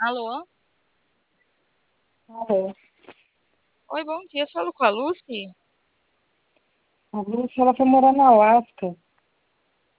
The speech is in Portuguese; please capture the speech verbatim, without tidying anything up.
Alô? Alô. Oi, bom dia. Falo com a Lucy? A Lúcia, ela foi morar na Alasca.